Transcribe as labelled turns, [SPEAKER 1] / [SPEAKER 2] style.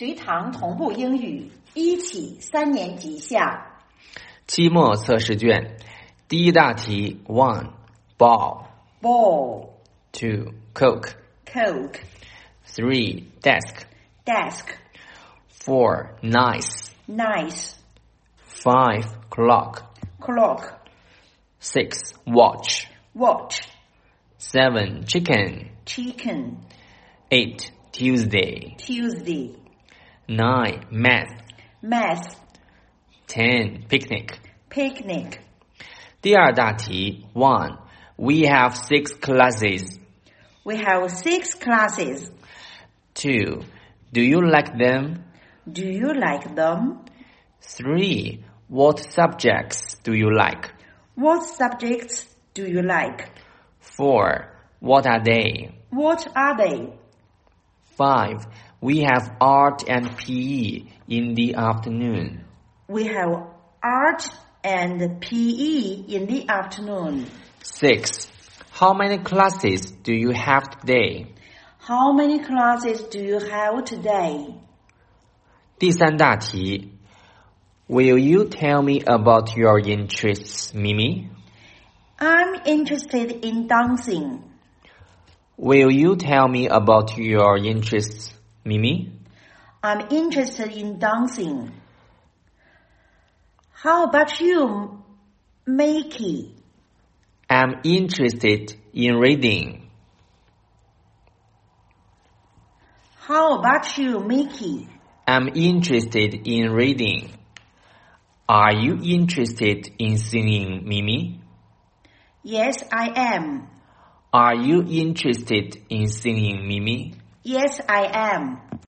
[SPEAKER 1] 随堂同步英语一起3年级下。
[SPEAKER 2] 期末测试卷，第一大题 1. Ball
[SPEAKER 1] Ball,
[SPEAKER 2] 2. Coke
[SPEAKER 1] Coke,
[SPEAKER 2] 3. Desk
[SPEAKER 1] Desk,
[SPEAKER 2] 4. Nice
[SPEAKER 1] Nice,
[SPEAKER 2] 5. Clock
[SPEAKER 1] Clock,
[SPEAKER 2] 6. Watch
[SPEAKER 1] Watch,
[SPEAKER 2] 7. Chicken
[SPEAKER 1] Chicken,
[SPEAKER 2] 8. Tuesday
[SPEAKER 1] Tuesday,
[SPEAKER 2] 9. Math
[SPEAKER 1] Math,
[SPEAKER 2] 10. Picnic
[SPEAKER 1] Picnic.
[SPEAKER 2] 第二大题 1. We have 6 classes
[SPEAKER 1] We have 6 classes.
[SPEAKER 2] 2. Do you like them?
[SPEAKER 1] Do you like them?
[SPEAKER 2] 3. What subjects do you like?
[SPEAKER 1] What subjects do you like?
[SPEAKER 2] 4. What are they?
[SPEAKER 1] What are they?
[SPEAKER 2] 5. We have art and PE in the afternoon.
[SPEAKER 1] We have art and PE in the afternoon.
[SPEAKER 2] 6. How many classes do you have today?
[SPEAKER 1] How many classes do you have today?
[SPEAKER 2] 第三大题 Will you tell me about your interests, Mimi?
[SPEAKER 1] I'm interested in dancing.
[SPEAKER 2] Will you tell me about your interests, Mimi?
[SPEAKER 1] I'm interested in dancing. How about you, Mickey?
[SPEAKER 2] I'm interested in reading.
[SPEAKER 1] How about you, Mickey?
[SPEAKER 2] I'm interested in reading. Are you interested in singing, Mimi?
[SPEAKER 1] Yes, I am.
[SPEAKER 2] Are you interested in singing, Mimi?
[SPEAKER 1] Yes, I am.